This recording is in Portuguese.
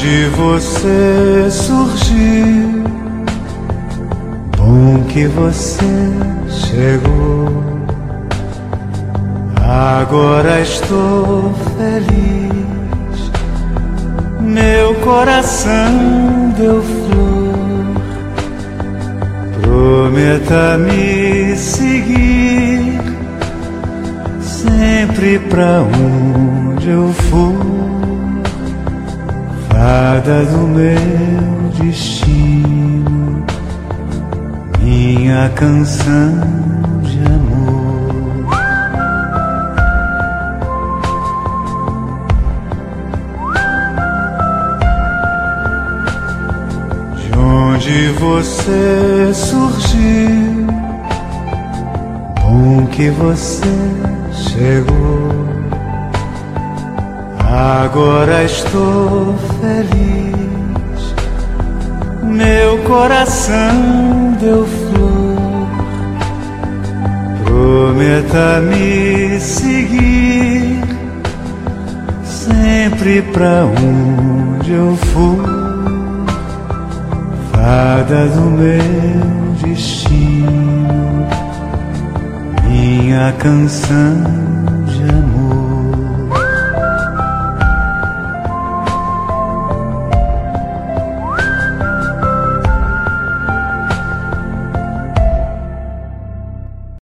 onde você surgiu, bom que você chegou. Agora estou feliz, meu coração deu flor. Prometa-me seguir sempre pra onde eu for, fada do meu destino, minha canção de amor. De onde você surgiu, bom que você chegou. Agora estou feliz, meu coração deu flor. Prometa-me seguir sempre pra onde eu for, fada do meu destino, minha canção